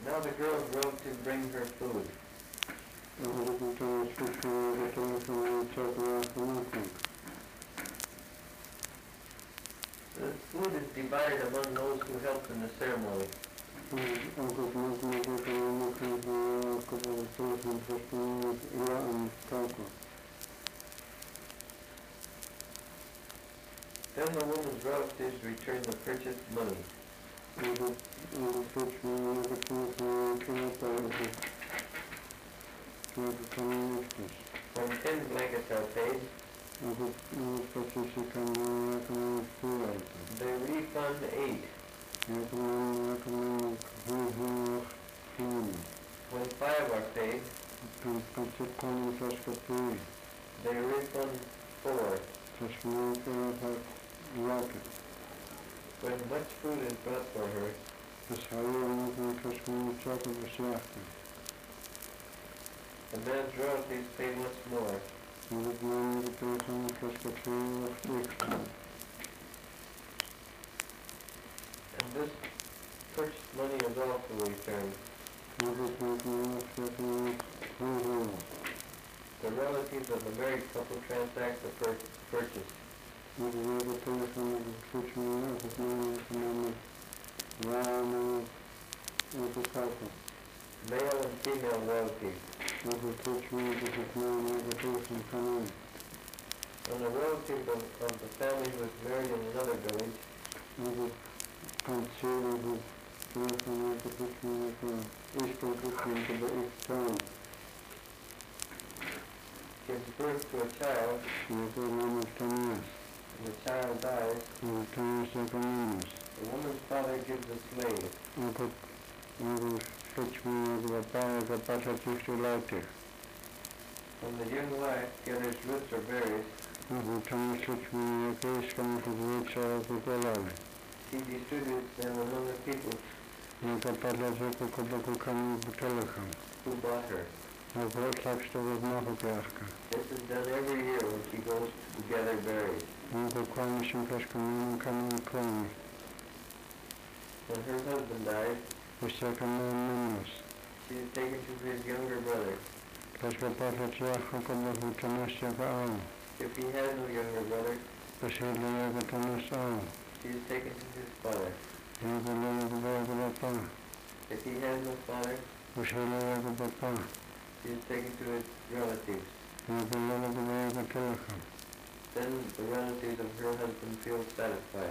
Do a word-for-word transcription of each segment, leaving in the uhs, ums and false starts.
Now the girl's relative brings her food. The food is divided among those who helped in the ceremony. Then the woman's relatives return the purchased money. When ten blankets are paid, they refund eight. When five are paid, they refund four. When much food is brought for her, the man's relatives pay much more. And this purchased money is also returned. The relatives of the married couple transact the pur purchase. Male and female relatives. When a relative of, of the family who is married in another village gives birth to a child, and the child dies, the woman's father gives a slave. When the young wife gathers roots or berries, she distributes them among the people who bought her. This is done every year when she goes to gather berries. When her husband dies, she is taken to his younger brother. If he has no younger brother, she is taken to his father. If he has no father, she is taken to his relatives. Then the relatives of her husband feel satisfied.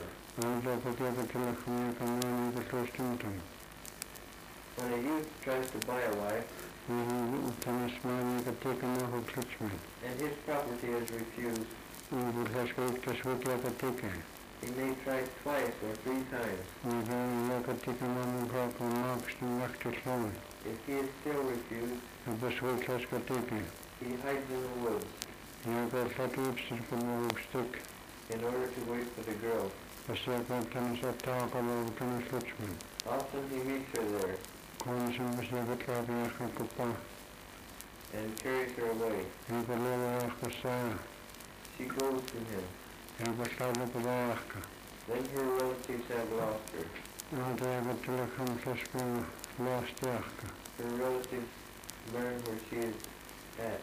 When a youth tries to buy a wife, and his property is refused, he may try twice or three times. If he is still refused, he hides in the woods in order to wait for the girl. Often he meets her there and carries her away. She goes to him. Then her relatives have lost her. Her relatives learn where she is at.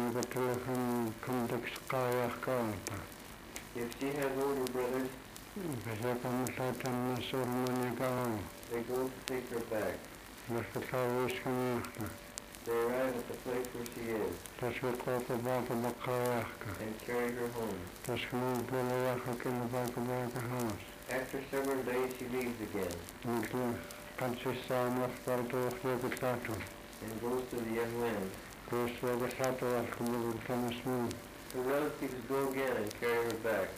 If she has older brothers, they go to take her back. They arrive at the place where she is and carry her home. After several days she leaves again and goes to the young man. Her relatives go again and carry her back.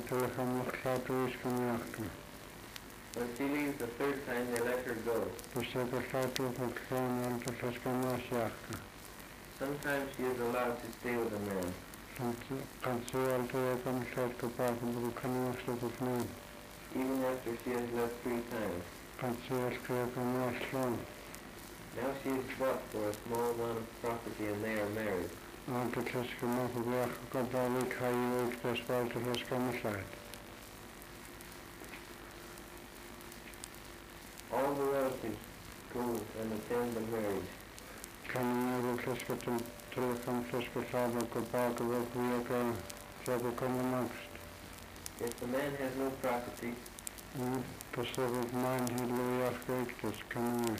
When she leaves the third time, they let her go. Sometimes she is allowed to stay with a man. Even after she has left three times. Now she is bought for a small amount of property and they are married. All the relatives school and attend the marriage. Каменеру флешкатым трехам флешкатаба копака вакуяка сяку каменакст. If the man has no property, И пособок манди лояшка иктас каменер.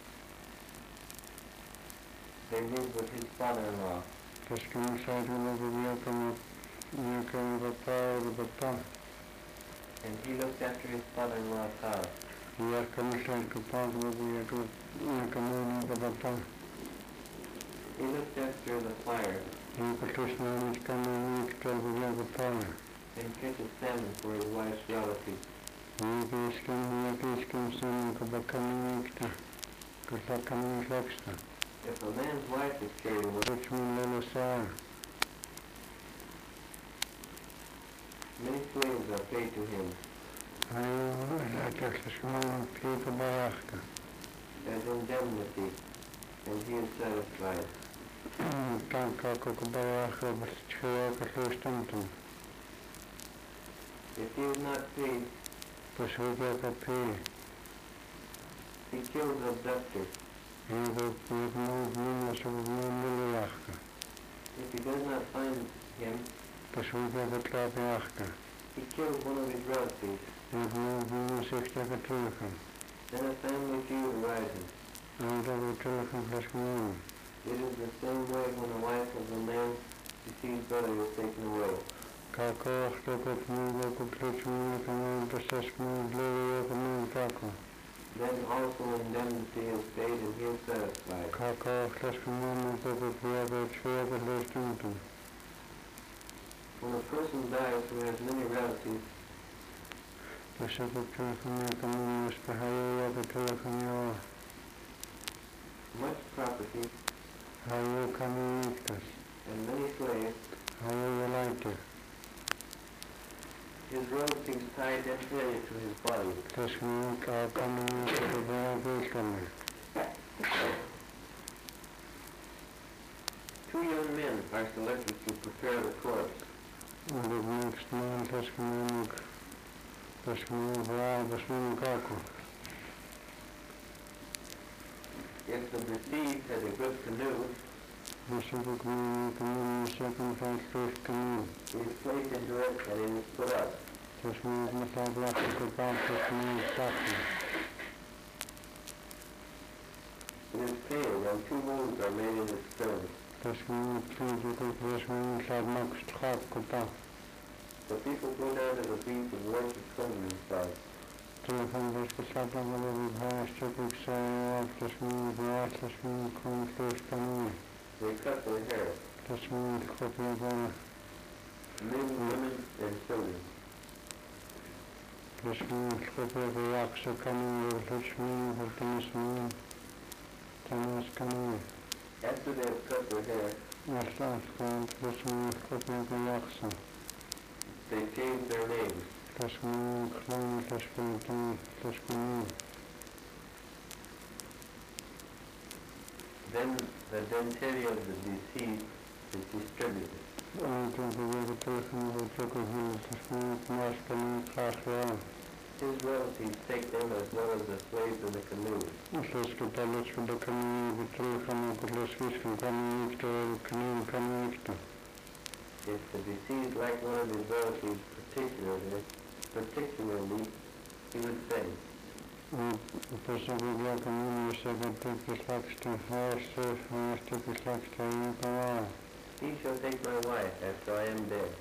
they live with his father-in-law. Таскин сайду лабуяка яка бата бата. And he looks after his father-in-law's house. Яка мишай копака лабуяка яка муни бата. He looks after the fire Яка тушна каменер иктас лабуяка бата. and catches salmon for his wife's relatives. Яка искам яка искам сам кабакамен икта. Кабакамен лакста. If a man's wife is carried away, Richmond Lelasar. many slaves are paid to him as indemnity, and he is satisfied. If he is not paid, he kills the abductor. If he does not find him, he kills one of his relatives. Then a family feud arises. It is the same way when the wife of the man's deceased brother is taken away. Then also indemnity is paid and he is satisfied. When a person dies who has many relatives, much property, and many slaves, his relatives tie dentaria to his body. Two young men are selected to prepare the corpse. If the deceased has a good canoe, he is placed into it and it is put up. It is painted and two wounds are made in its stern. The people go down to the beach and wash the clean themselves. They cut their hair, men, women, and children. After they have cut their hair, they change their names. Then the dentaria of the deceased is distributed. His relatives take them as well as the slaves in the canoe. If the deceased liked one of his relatives particularly, particularly, he would say, he shall take my wife after I am dead.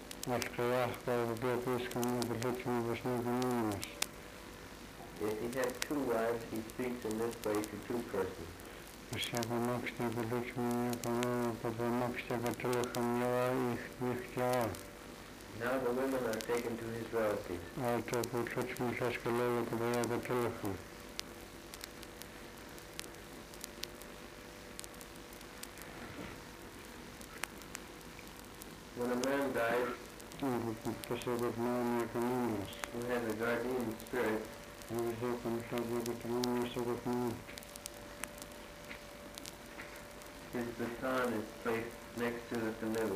If he had two wives, he speaks in this way to two persons. Now the women are taken to his relatives. When a man dies, who has a guardian spirit, his baton is placed next to the canoe.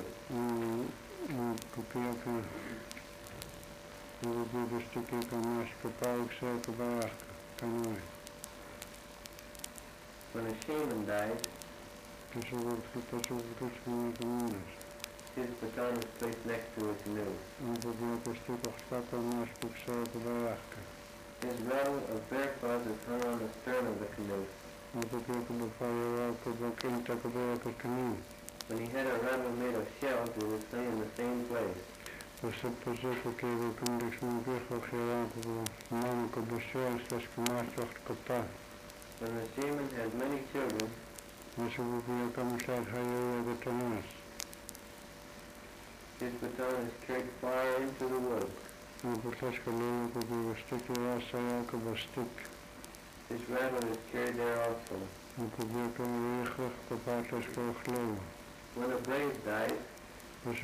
When a shaman dies, his baton is placed next to his canoe. His rattle of bear claws is hung on the stern of the canoe. When he had a rattle made of shells, it was hung in the same place. When the shaman has many children, his baton is carried far into the woods. His rattle is carried there also. When a brave dies, his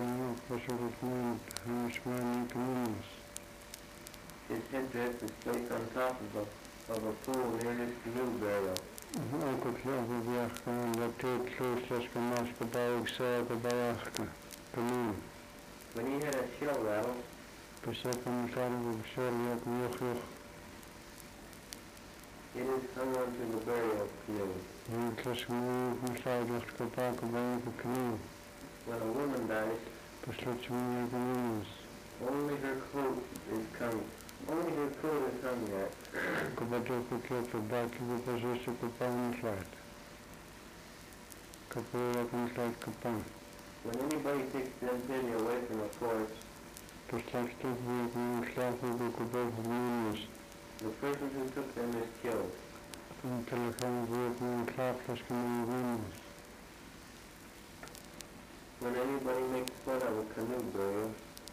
headdress is placed on top of a, of a pool near his canoe burial. When he had a shell rattle, it is hung onto the burial canoe. When a woman dies, only her coat is hung. Only her coat is hung there. When anybody takes genitalia away from a corpse, the person who took them is killed. When anybody makes fun of a canoe burial,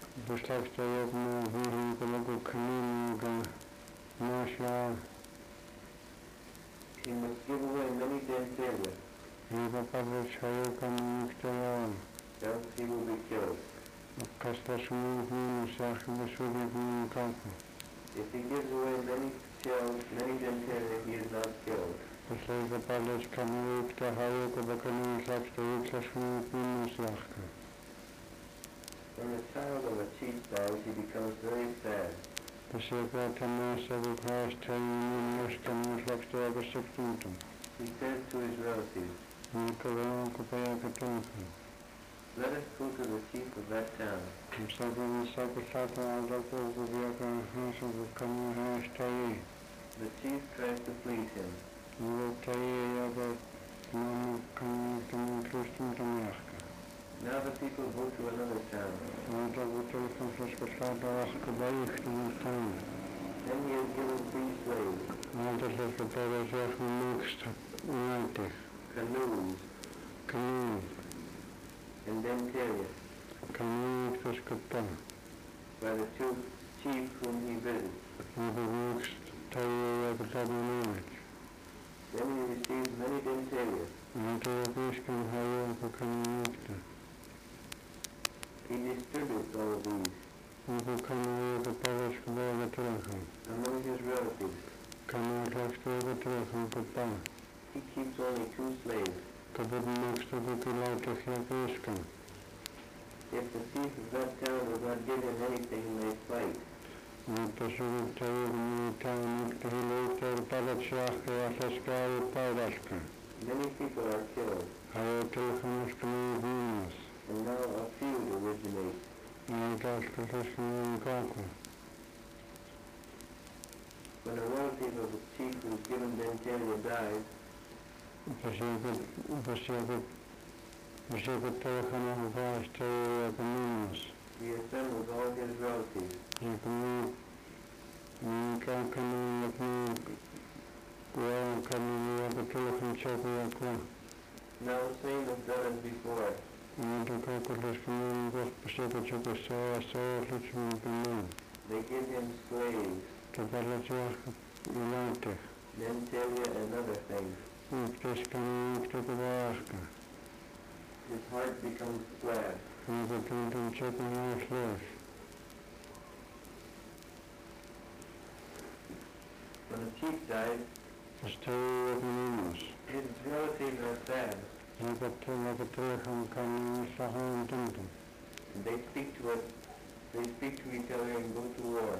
he must give away many genitalia, else he will be killed. If he gives away many shells, many genitalia, he is not killed. When the child of a chief dies, he becomes very sad. He says to his relatives, let us go to the chief of that town. The chief tries to please him. Now the people go to another town. Then he is given three slaves. Canoes. Canoes. And genitalia. By the two chief whom he visits. Then he receives many genitalia. He distributes all of these among his relatives. He keeps only two slaves. If the chief of that town does not give him anything, they fight. Many people are killed. And now a feud originates. When a relative of the chief who is given genitalia dies, he assembles all his relatives. Now the same is done as before. They give him slaves, genitalia and other things. His heart becomes glad. When a chief dies, his relatives are sad. They speak to us, they speak to each other and go to war.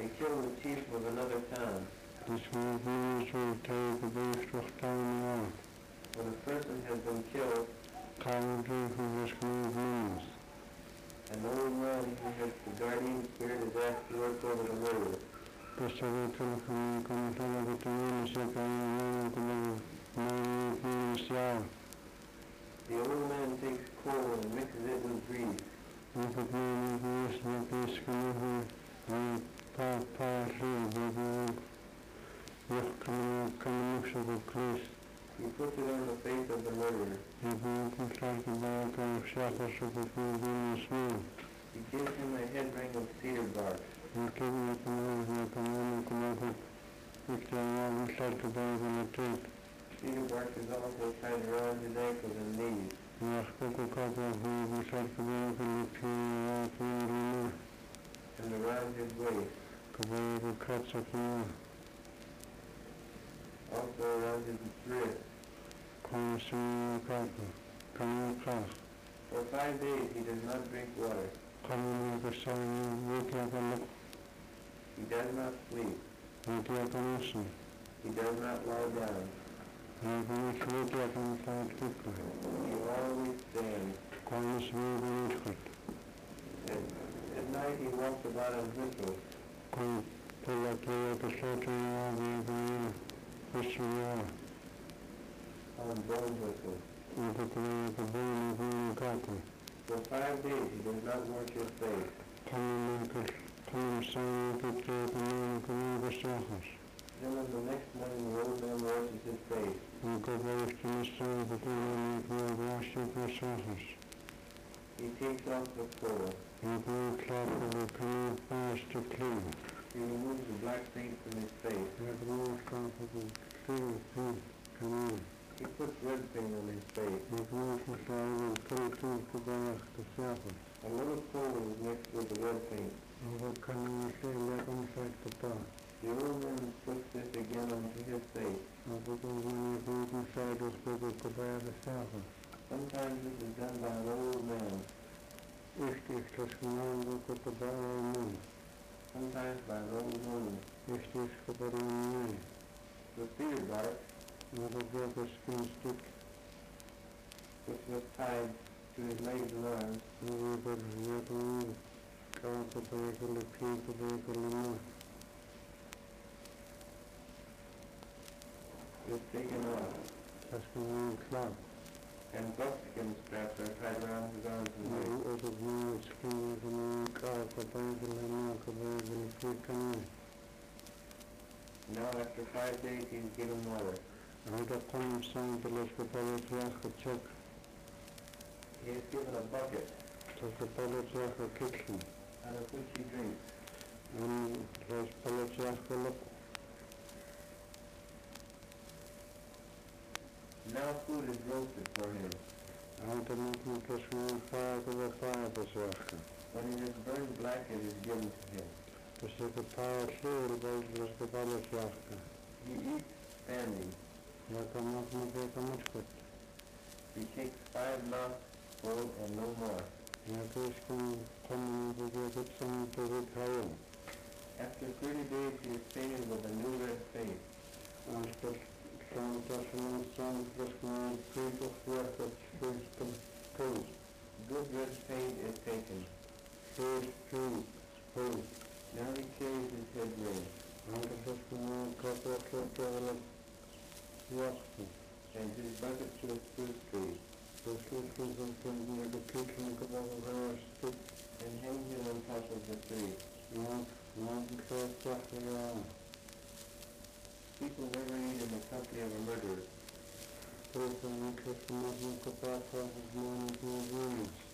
They killed the chief of another town. Dus we hebben zo tegen de vluchtelingen. When a person has been killed, Gaan we even dus gewoon an old man who has the guardian spirit is asked to work over the murder. Dus dat we terugkomen komen terug op de winnen zeker en komen naar het jaar. The old man takes coal and mixes it with grease. Ik heb nu niet eerst met deze genoegen een paar paar uur dat we ook kunnen kunnen mixen op Christ. He puts it on the face of the murderer. Ik ben ook een kleine bij elkaar zachters op het doen sneeuw. He gives him a head ring of cedar bark. Ik heb niet genoeg met een man komen op. Ik heb wel een sterke bij van de tijd. Cedar bark is also tied around his ankles and knees. Maar ik ook ook altijd hoe een sterke bij van de tijd van de tijd. And around his waist. Ik heb ook een kats op de Also around his wrist. Kom ze kijken. Kan je graag. For five days he does not drink water. Kan je niet verstaan weet je kan ook. He does not sleep. Weet je kan lossen. He does not lie down. Hij kan niet weet je kan staan kippen. He always stands. Kan je ze weer niet goed. At, at night he walks about on whistles. Kan je dat je de sloten weer weer wisselen. On bone whistles. Ik heb er de bonen weer kijken. For five days he does not wash his face. Kan je maken, kan je samen met de bonen kunnen verzorgen. Then on the next morning the old man washes his face. Ik heb wel eens kunnen staan met de bonen weer wasje verzorgen. He takes off the coal. Ik wil klappen de kunnen vast te kleden. He removes the black paint from his face. Ik wil klappen de kleden kunnen. He puts red paint on his face. Ik wil verstaan de kleden voorbij te zeggen. A little coal is mixed with the red paint. Wat kan je zeggen om zich te pakken? The old man puts this again onto his face. Als ik een goede goede cijfers wil ik voorbij te zeggen. Sometimes this is done by an old man. Echt is dat gewoon ook op de bouwen. Sometimes by an old woman. Echt is gebeuren mee. The cedar bark, Maar dat wordt een skin which was tied to his legs and arms, En we hebben net een kaart bij de piep bij de lima. is taken off, Dat is gewoon klaar. and buckskin straps are tied around his arms and Maar legs. als het nu het skin van een kaart bij de lima bij de piep kan. Now after five days he's given water. En dat komt samen de les bepaalde vraag gecheckt. He is given a bucket Dat bepaalde vraag gekeken. out of which he drinks. En dat bepaalde vraag gelukt. Now food is roasted for him. En dan moet men dus gewoon vaker de vader zeggen. When it is burned black it is given to him. Dus dat de paar kleuren bij de bepaalde vraag. He eats standing. Dat kan ook niet beter moet goed. He takes five mouthfuls and no more. En dat is gewoon komen we weer het samen te houden. After thirty days he is painted with a new red paint. Als dat dan dat we ons samen dus gewoon twee of werk dat steeds te koos. Good red paint is taken. Steeds twee koos. Now he carries his head ring. En dat is gewoon kapot op wachten. And his bucket to a fruit tree. Dus dit is een van de kitchen gewoon stuk. And hangs him on top of the tree. Want, want ik ga het wachten aan. People never eat in the company of a murderer. Dus dan moet ik het nog een kapot van het man doen.